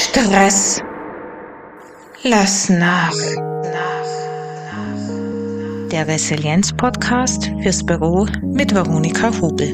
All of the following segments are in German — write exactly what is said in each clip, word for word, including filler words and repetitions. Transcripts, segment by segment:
Stress. Lass nach. Der Resilienz-Podcast fürs Büro mit Veronika Hubel.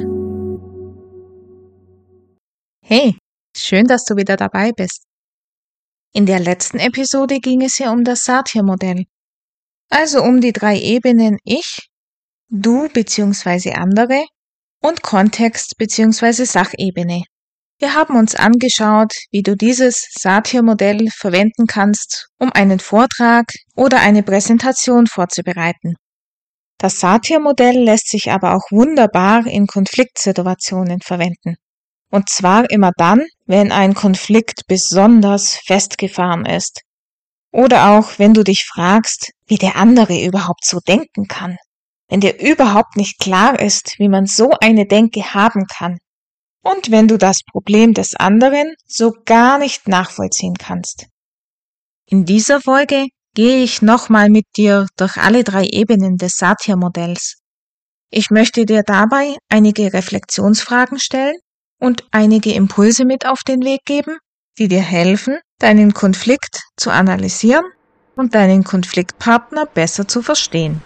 Hey, schön, dass du wieder dabei bist. In der letzten Episode ging es ja um das Satir-Modell, also um die drei Ebenen Ich, Du bzw. andere und Kontext bzw. Sachebene. Wir haben uns angeschaut, wie du dieses Satir-Modell verwenden kannst, um einen Vortrag oder eine Präsentation vorzubereiten. Das Satir-Modell lässt sich aber auch wunderbar in Konfliktsituationen verwenden. Und zwar immer dann, wenn ein Konflikt besonders festgefahren ist. Oder auch, wenn du dich fragst, wie der andere überhaupt so denken kann. Wenn dir überhaupt nicht klar ist, wie man so eine Denke haben kann. Und wenn du das Problem des anderen so gar nicht nachvollziehen kannst. In dieser Folge gehe ich nochmal mit dir durch alle drei Ebenen des Satir-Modells. Ich möchte dir dabei einige Reflexionsfragen stellen und einige Impulse mit auf den Weg geben, die dir helfen, deinen Konflikt zu analysieren und deinen Konfliktpartner besser zu verstehen.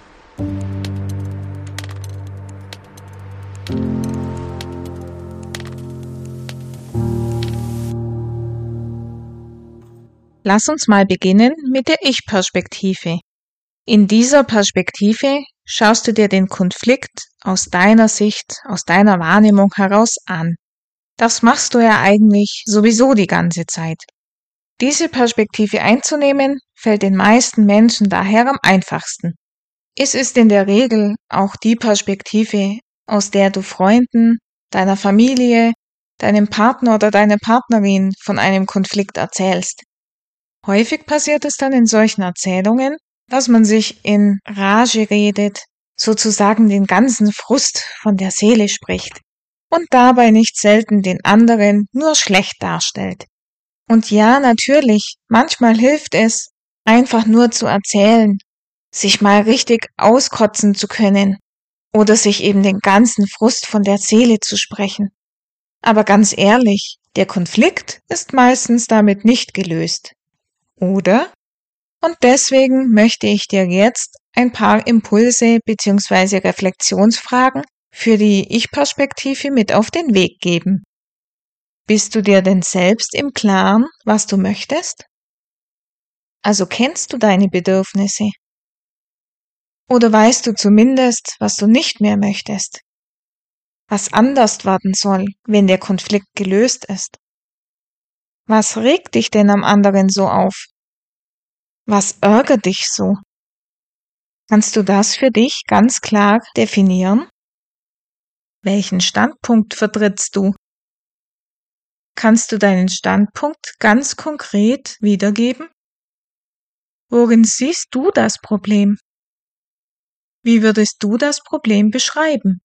Lass uns mal beginnen mit der Ich-Perspektive. In dieser Perspektive schaust du dir den Konflikt aus deiner Sicht, aus deiner Wahrnehmung heraus an. Das machst du ja eigentlich sowieso die ganze Zeit. Diese Perspektive einzunehmen, fällt den meisten Menschen daher am einfachsten. Es ist in der Regel auch die Perspektive, aus der du Freunden, deiner Familie, deinem Partner oder deiner Partnerin von einem Konflikt erzählst. Häufig passiert es dann in solchen Erzählungen, dass man sich in Rage redet, sozusagen den ganzen Frust von der Seele spricht und dabei nicht selten den anderen nur schlecht darstellt. Und ja, natürlich, manchmal hilft es, einfach nur zu erzählen, sich mal richtig auskotzen zu können oder sich eben den ganzen Frust von der Seele zu sprechen. Aber ganz ehrlich, der Konflikt ist meistens damit nicht gelöst. Oder? Und deswegen möchte ich dir jetzt ein paar Impulse bzw. Reflexionsfragen für die Ich-Perspektive mit auf den Weg geben. Bist du dir denn selbst im Klaren, was du möchtest? Also kennst du deine Bedürfnisse? Oder weißt du zumindest, was du nicht mehr möchtest? Was anders werden soll, wenn der Konflikt gelöst ist? Was regt dich denn am anderen so auf? Was ärgert dich so? Kannst du das für dich ganz klar definieren? Welchen Standpunkt vertrittst du? Kannst du deinen Standpunkt ganz konkret wiedergeben? Worin siehst du das Problem? Wie würdest du das Problem beschreiben?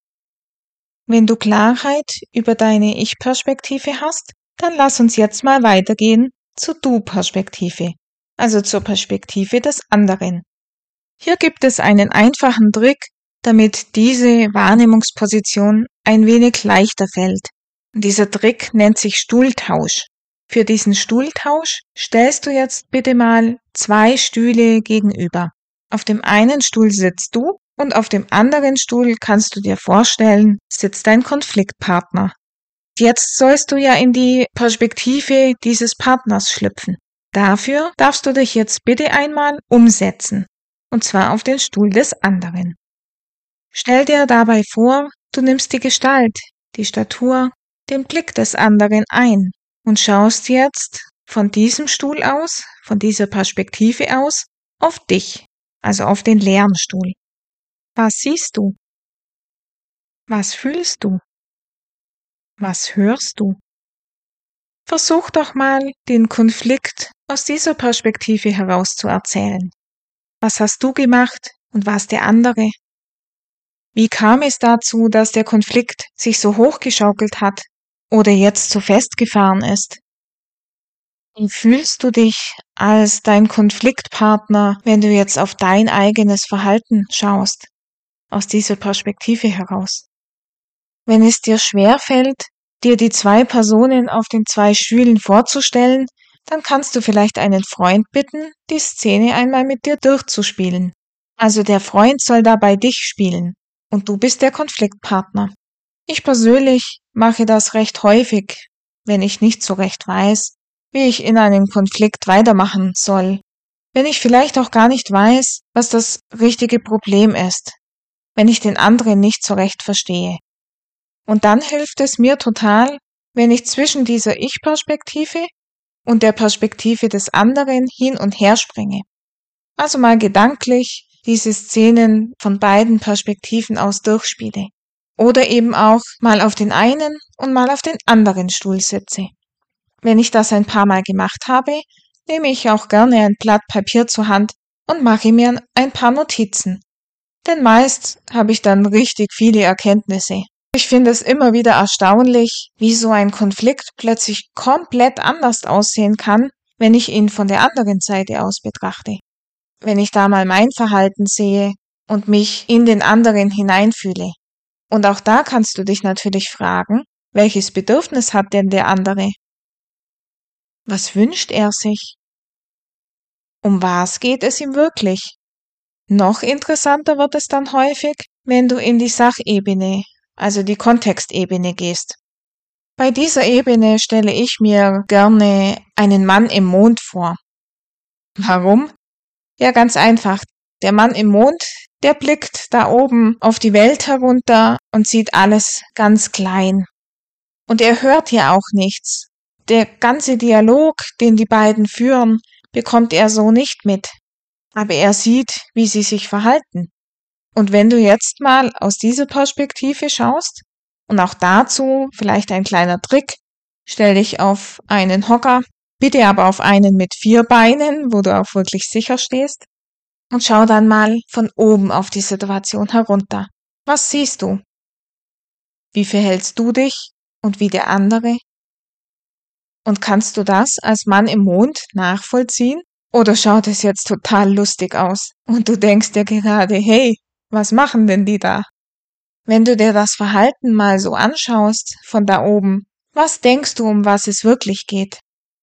Wenn du Klarheit über deine Ich-Perspektive hast, dann lass uns jetzt mal weitergehen zur Du-Perspektive, also zur Perspektive des anderen. Hier gibt es einen einfachen Trick, damit diese Wahrnehmungsposition ein wenig leichter fällt. Und dieser Trick nennt sich Stuhltausch. Für diesen Stuhltausch stellst du jetzt bitte mal zwei Stühle gegenüber. Auf dem einen Stuhl sitzt du und auf dem anderen Stuhl kannst du dir vorstellen, sitzt dein Konfliktpartner. Jetzt sollst du ja in die Perspektive dieses Partners schlüpfen. Dafür darfst du dich jetzt bitte einmal umsetzen, und zwar auf den Stuhl des anderen. Stell dir dabei vor, du nimmst die Gestalt, die Statur, den Blick des anderen ein und schaust jetzt von diesem Stuhl aus, von dieser Perspektive aus, auf dich, also auf den leeren Stuhl. Was siehst du? Was fühlst du? Was hörst du? Versuch doch mal, den Konflikt aus dieser Perspektive heraus zu erzählen. Was hast du gemacht und was der andere? Wie kam es dazu, dass der Konflikt sich so hochgeschaukelt hat oder jetzt so festgefahren ist? Wie fühlst du dich als dein Konfliktpartner, wenn du jetzt auf dein eigenes Verhalten schaust, aus dieser Perspektive heraus? Wenn es dir schwerfällt, dir die zwei Personen auf den zwei Stühlen vorzustellen, dann kannst du vielleicht einen Freund bitten, die Szene einmal mit dir durchzuspielen. Also der Freund soll dabei dich spielen und du bist der Konfliktpartner. Ich persönlich mache das recht häufig, wenn ich nicht so recht weiß, wie ich in einem Konflikt weitermachen soll. Wenn ich vielleicht auch gar nicht weiß, was das richtige Problem ist. Wenn ich den anderen nicht so recht verstehe. Und dann hilft es mir total, wenn ich zwischen dieser Ich-Perspektive und der Perspektive des anderen hin und her springe. Also mal gedanklich diese Szenen von beiden Perspektiven aus durchspiele. Oder eben auch mal auf den einen und mal auf den anderen Stuhl sitze. Wenn ich das ein paar Mal gemacht habe, nehme ich auch gerne ein Blatt Papier zur Hand und mache mir ein paar Notizen. Denn meist habe ich dann richtig viele Erkenntnisse. Ich finde es immer wieder erstaunlich, wie so ein Konflikt plötzlich komplett anders aussehen kann, wenn ich ihn von der anderen Seite aus betrachte. Wenn ich da mal mein Verhalten sehe und mich in den anderen hineinfühle. Und auch da kannst du dich natürlich fragen, welches Bedürfnis hat denn der andere? Was wünscht er sich? Um was geht es ihm wirklich? Noch interessanter wird es dann häufig, wenn du in die Sachebene, also die Kontextebene gehst. Bei dieser Ebene stelle ich mir gerne einen Mann im Mond vor. Warum? Ja, ganz einfach. Der Mann im Mond, der blickt da oben auf die Welt herunter und sieht alles ganz klein. Und er hört ja auch nichts. Der ganze Dialog, den die beiden führen, bekommt er so nicht mit. Aber er sieht, wie sie sich verhalten. Und wenn du jetzt mal aus dieser Perspektive schaust, und auch dazu vielleicht ein kleiner Trick, stell dich auf einen Hocker, bitte aber auf einen mit vier Beinen, wo du auch wirklich sicher stehst, und schau dann mal von oben auf die Situation herunter. Was siehst du? Wie verhältst du dich und wie der andere? Und kannst du das als Mann im Mond nachvollziehen? Oder schaut es jetzt total lustig aus und du denkst dir gerade, hey, was machen denn die da? Wenn du dir das Verhalten mal so anschaust von da oben, was denkst du, um was es wirklich geht?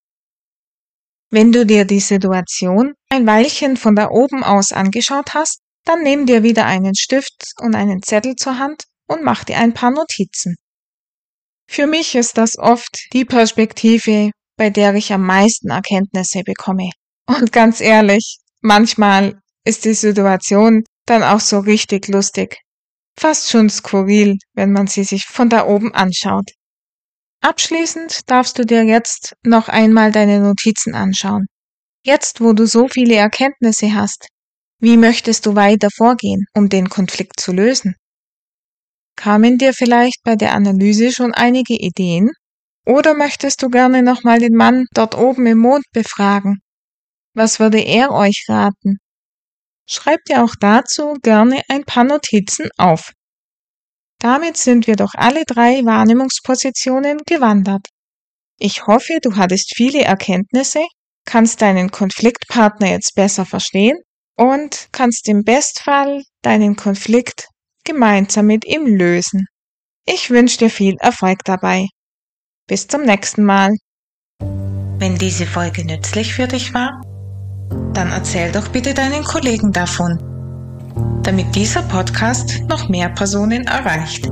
Wenn du dir die Situation ein Weilchen von da oben aus angeschaut hast, dann nimm dir wieder einen Stift und einen Zettel zur Hand und mach dir ein paar Notizen. Für mich ist das oft die Perspektive, bei der ich am meisten Erkenntnisse bekomme. Und ganz ehrlich, manchmal ist die Situation dann auch so richtig lustig. Fast schon skurril, wenn man sie sich von da oben anschaut. Abschließend darfst du dir jetzt noch einmal deine Notizen anschauen. Jetzt, wo du so viele Erkenntnisse hast, wie möchtest du weiter vorgehen, um den Konflikt zu lösen? Kamen dir vielleicht bei der Analyse schon einige Ideen? Oder möchtest du gerne nochmal den Mann dort oben im Mond befragen? Was würde er euch raten? Schreib dir auch dazu gerne ein paar Notizen auf. Damit sind wir durch alle drei Wahrnehmungspositionen gewandert. Ich hoffe, du hattest viele Erkenntnisse, kannst deinen Konfliktpartner jetzt besser verstehen und kannst im Bestfall deinen Konflikt gemeinsam mit ihm lösen. Ich wünsche dir viel Erfolg dabei. Bis zum nächsten Mal. Wenn diese Folge nützlich für dich war, dann erzähl doch bitte deinen Kollegen davon, damit dieser Podcast noch mehr Personen erreicht.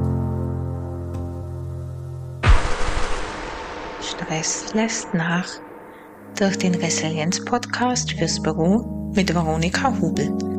Stress lässt nach durch den Resilienz-Podcast fürs Büro mit Veronika Hubel.